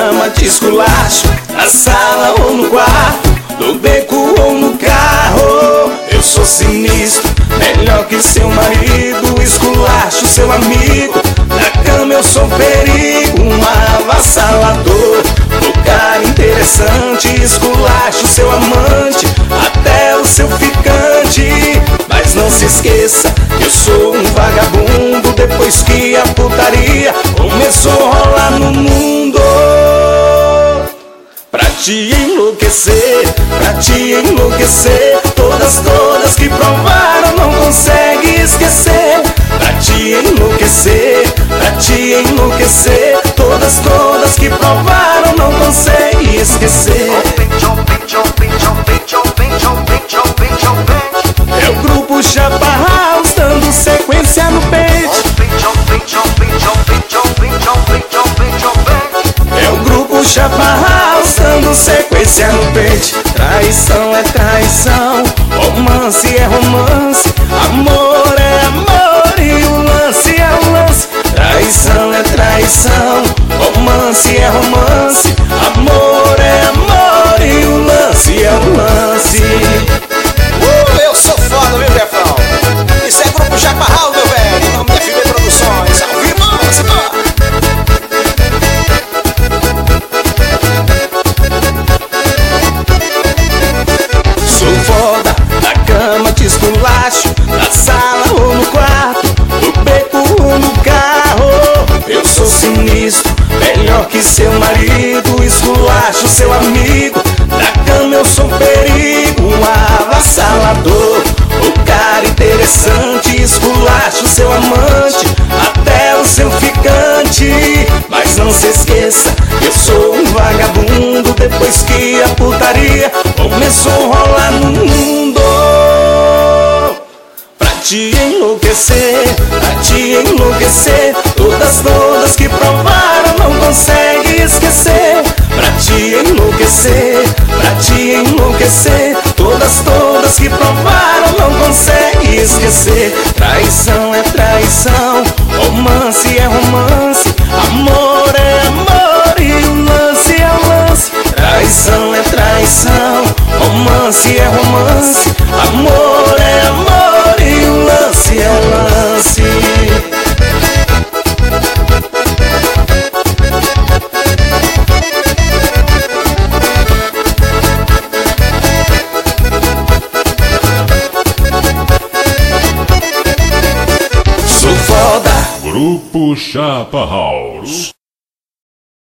cama te esculacho, na sala ou no quarto, no beco ou no carro. Eu sou sinistro, melhor que seu marido, esculacho seu amigo. Na cama eu sou perigo, um avassalador. Lugar interessante, esculacho seu amante, até o seu ficante. Mas não se esqueça que eu sou um vagabundo, depois que a putaria começou a rolar no mundo. Pra te enlouquecer, todas que provaram não consegue esquecer. Pra te enlouquecer, todas que provaram não consegue esquecer. É o grupo Chapa House dando sequência no peito. É o grupo Chapa House dando sequência no peito. Traição é traição, romance é romance, amor é amor e o lance é o lance. Traição é traição, romance é romance, amor é amor e o lance é o lance. Eu sou foda, viu, Jefão? Isso é grupo Chapa House, meu velho. Em nome da FB Produções. Ao vivo, Sou foda, na cama te esculacho, na sala ou no quarto, no beco ou no carro. Eu sou sinistro, melhor que seu marido, esculacho seu amigo. Na cama eu sou perigo, um avassalador. Lugar interessante, esculacho seu amante, até o seu ficante. Mas não se esqueça que eu sou um vagabundo, depois que a putaria começou a rolar no mundo. Pra te enlouquecer, todas que provaram não consegue esquecer. Pra te enlouquecer, todas que provaram não consegue esquecer. Traição é traição, romance é romance, amor é amor e o lance é o lance. Traição é traição, romance é romance, amor é amor e o lance é o lance. Grupo Chapa House.